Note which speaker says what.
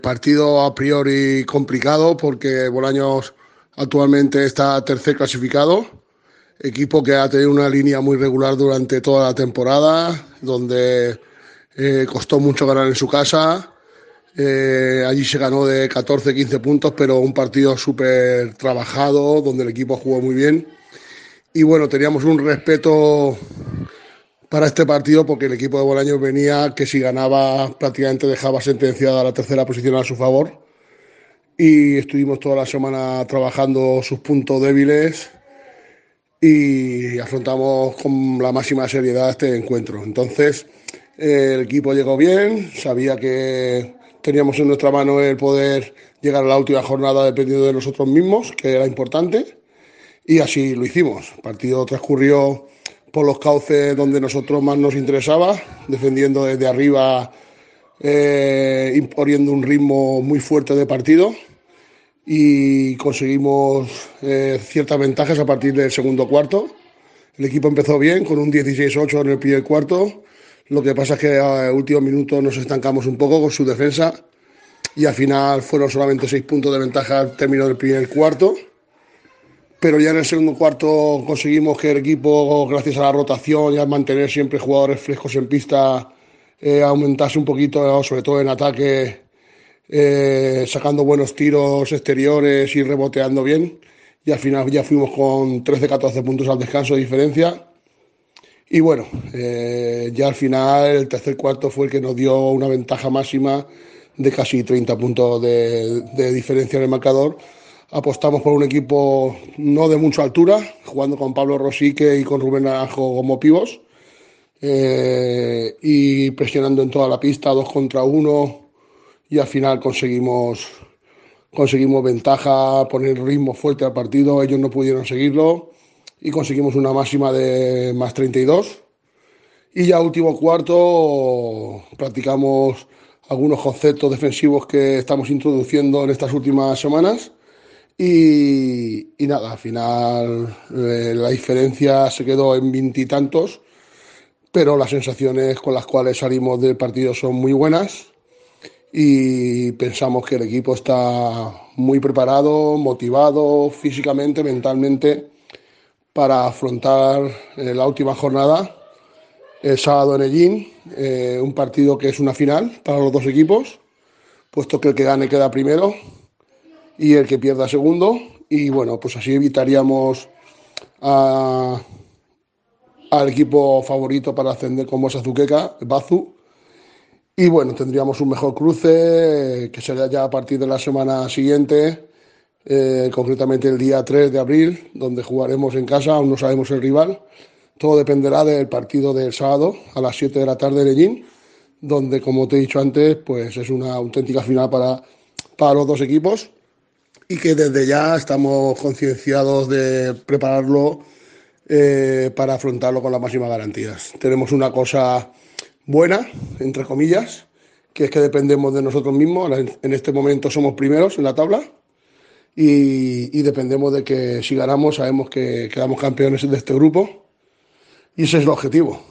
Speaker 1: Partido a priori complicado porque Bolaños actualmente está tercer clasificado, equipo que ha tenido una línea muy regular durante toda la temporada, donde costó mucho ganar en su casa. Allí se ganó de 14-15 puntos, pero un partido súper trabajado, donde el equipo jugó muy bien. Y bueno, teníamos un respeto para este partido porque el equipo de Bolaños venía que si ganaba prácticamente dejaba sentenciada la tercera posición a su favor y estuvimos toda la semana trabajando sus puntos débiles y afrontamos con la máxima seriedad este encuentro. Entonces el equipo llegó bien, sabía que teníamos en nuestra mano el poder llegar a la última jornada dependiendo de nosotros mismos, que era importante, y así lo hicimos. El partido transcurrió por los cauces donde nosotros más nos interesaba, defendiendo desde arriba, imponiendo un ritmo muy fuerte de partido y conseguimos ciertas ventajas a partir del segundo cuarto. El equipo empezó bien con un 16-8 en el primer cuarto. Lo que pasa es que a últimos minutos nos estancamos un poco con su defensa y al final fueron solamente 6 puntos de ventaja al término del primer cuarto. Pero ya en el segundo cuarto conseguimos que el equipo, gracias a la rotación y al mantener siempre jugadores frescos en pista, aumentase un poquito, sobre todo en ataque, sacando buenos tiros exteriores y reboteando bien. Y al final ya fuimos con 13-14 puntos al descanso de diferencia. Y bueno, ya al final el tercer cuarto fue el que nos dio una ventaja máxima de casi 30 puntos de diferencia en el marcador. Apostamos por un equipo no de mucha altura, jugando con Pablo Rosique y con Rubén Naranjo como pivos, y presionando en toda la pista, 2 contra 1, y al final conseguimos ventaja, poner ritmo fuerte al partido, ellos no pudieron seguirlo y conseguimos una máxima de más 32. Y ya último cuarto practicamos algunos conceptos defensivos que estamos introduciendo en estas últimas semanas y nada, al final la diferencia se quedó en veintitantos, pero las sensaciones con las cuales salimos del partido son muy buenas y pensamos que el equipo está muy preparado, motivado físicamente, mentalmente para afrontar la última jornada el sábado en Ellín, un partido que es una final para los dos equipos, puesto que el que gane queda primero y el que pierda segundo. Y bueno, pues así evitaríamos a, al equipo favorito para ascender como es Azuqueca, Bazu. Y bueno, tendríamos un mejor cruce, que sería ya a partir de la semana siguiente, concretamente el día 3 de abril, donde jugaremos en casa, aún no sabemos el rival. Todo dependerá del partido del sábado a las 7 de la tarde en Ellín, donde, como te he dicho antes, pues es una auténtica final para los dos equipos y que desde ya estamos concienciados de prepararlo para afrontarlo con las máximas garantías. Tenemos una cosa buena, entre comillas, que es que dependemos de nosotros mismos. En este momento somos primeros en la tabla y dependemos de que si ganamos sabemos que quedamos campeones de este grupo y ese es el objetivo.